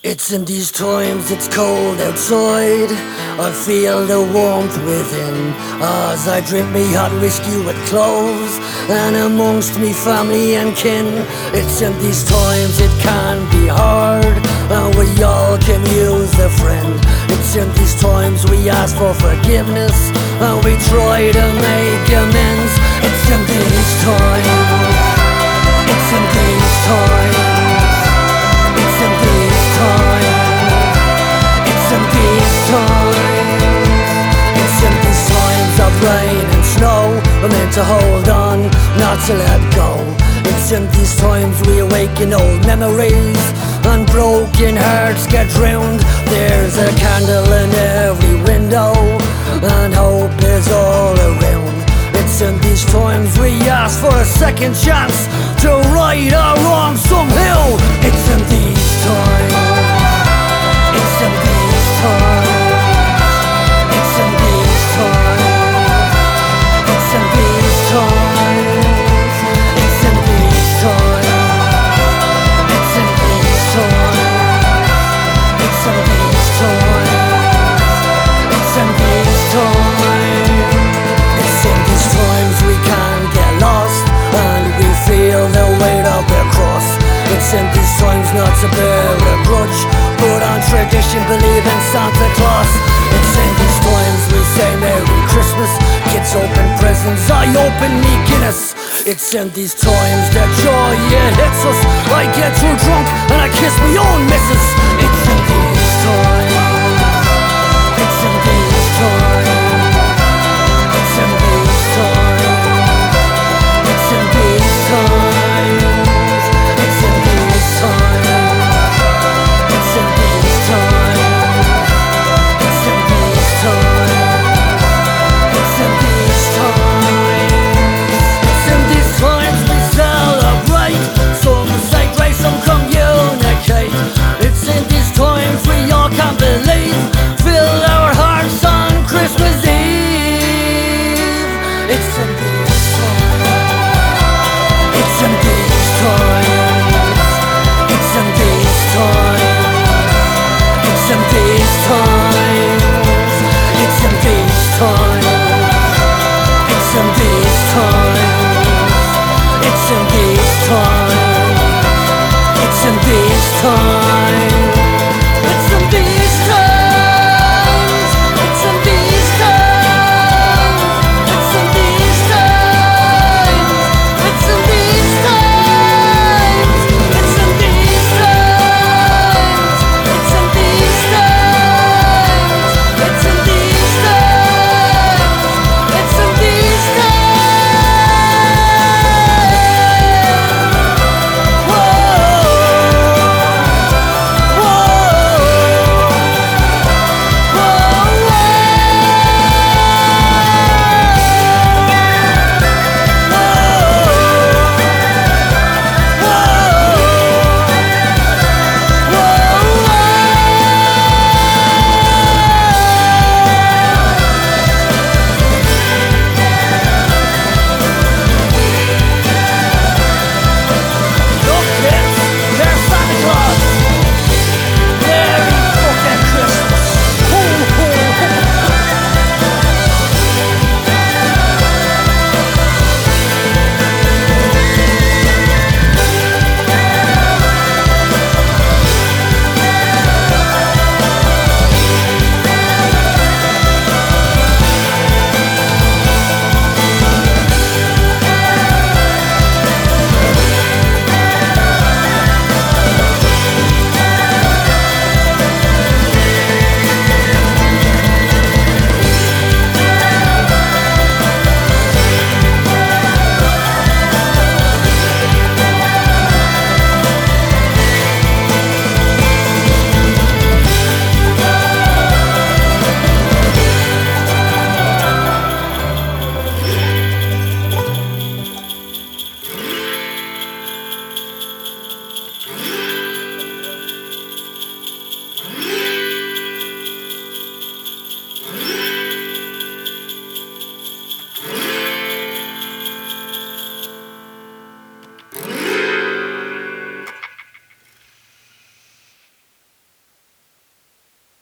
It's in these times it's cold outside, I feel the warmth within, as I drink me hot whiskey with cloves, and amongst me family and kin. It's in these times it can be hard, and we all can use a friend. It's in these times we ask for forgiveness, and we try to make amends. It's in these times, it's in these times, it's in these times, it's in these times, it's in these times of rain and snow, we're meant to hold on, not to let go. It's in these times we awaken old memories, and broken hearts get drowned. There's a candle in every window, and hope is all around. It's in these times we ask for a second chance to right our wrongs somehow. It's in these times, it's in these times, it's in these times, it's in these times, it's in these times, it's in these times, it's in these times, it's in these times. It's in these times we can get lost, and we feel the weight of the cross. It's in these times not to bear a grudge, but on tradition believe in Santa Claus. It's in these times we say Merry Christmas, kids open presents, I open me Guinness. It's in these times that joy it hits us, I get too drunk and I kiss my own missus. It's